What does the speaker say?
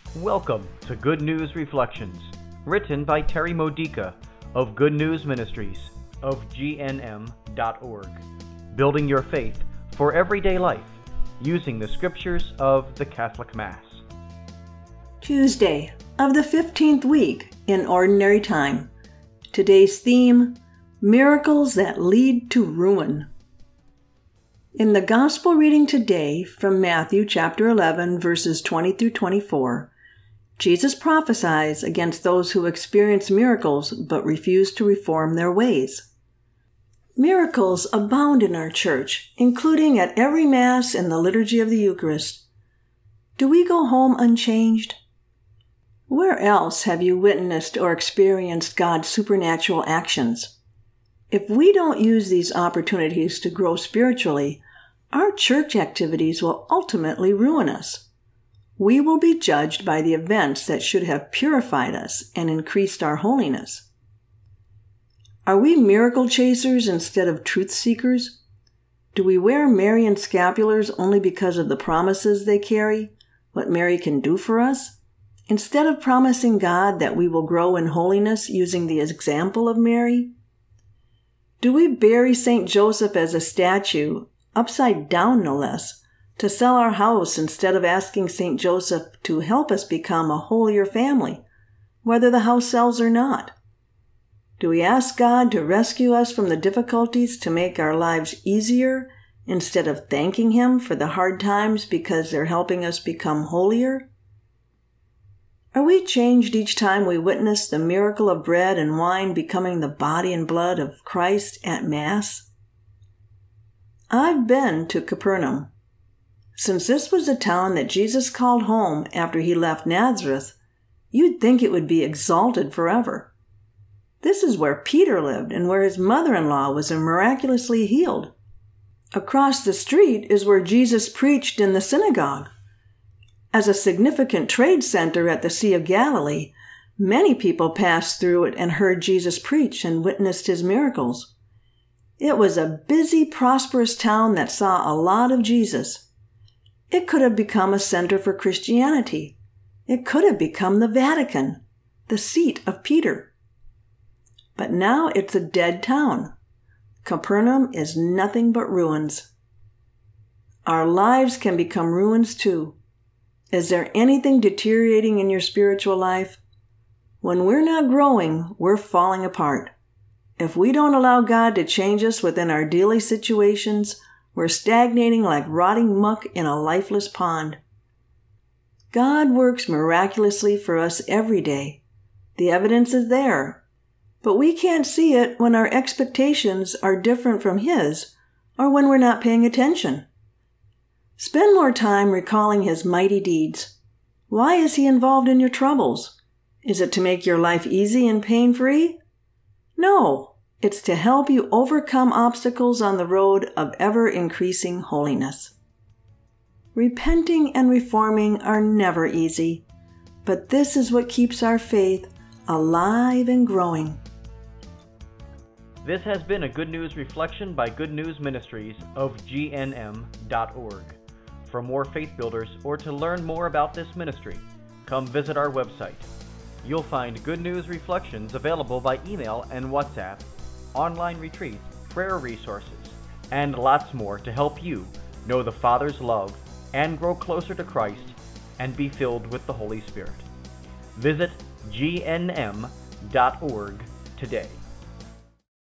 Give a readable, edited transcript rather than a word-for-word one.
Welcome to Good News Reflections, written by Terry Modica of Good News Ministries of GNM.org, building your faith for everyday life using the scriptures of the Catholic Mass. Tuesday of the 15th week in Ordinary Time. Today's theme, Miracles that Lead to Ruin. In the Gospel reading today from Matthew chapter 11, verses 20 through 24, Jesus prophesies against those who experience miracles but refuse to reform their ways. Miracles abound in our church, including at every Mass and the Liturgy of the Eucharist. Do we go home unchanged? Where else have you witnessed or experienced God's supernatural actions? If we don't use these opportunities to grow spiritually, our church activities will ultimately ruin us. We will be judged by the events that should have purified us and increased our holiness. Are we miracle chasers instead of truth seekers? Do we wear Marian scapulars only because of the promises they carry, what Mary can do for us, instead of promising God that we will grow in holiness using the example of Mary? Do we bury St. Joseph as a statue, upside down no less, to sell our house instead of asking St. Joseph to help us become a holier family, whether the house sells or not? Do we ask God to rescue us from the difficulties to make our lives easier instead of thanking Him for the hard times because they're helping us become holier? Are we changed each time we witness the miracle of bread and wine becoming the body and blood of Christ at Mass? I've been to Capernaum. Since this was a town that Jesus called home after he left Nazareth, you'd think it would be exalted forever. This is where Peter lived and where his mother-in-law was miraculously healed. Across the street is where Jesus preached in the synagogue. As a significant trade center at the Sea of Galilee, many people passed through it and heard Jesus preach and witnessed his miracles. It was a busy, prosperous town that saw a lot of Jesus. It could have become a center for Christianity. It could have become the Vatican, the seat of Peter. But now it's a dead town. Capernaum is nothing but ruins. Our lives can become ruins too. Is there anything deteriorating in your spiritual life? When we're not growing, we're falling apart. If we don't allow God to change us within our daily situations, we're stagnating like rotting muck in a lifeless pond. God works miraculously for us every day. The evidence is there, but we can't see it when our expectations are different from His or when we're not paying attention. Spend more time recalling His mighty deeds. Why is He involved in your troubles? Is it to make your life easy and pain-free? No. It's to help you overcome obstacles on the road of ever-increasing holiness. Repenting and reforming are never easy, but this is what keeps our faith alive and growing. This has been a Good News Reflection by Good News Ministries of GNM.org. For more faith builders or to learn more about this ministry, come visit our website. You'll find Good News Reflections available by email and WhatsApp, online retreats, prayer resources, and lots more to help you know the Father's love and grow closer to Christ and be filled with the Holy Spirit. Visit GNM.org today.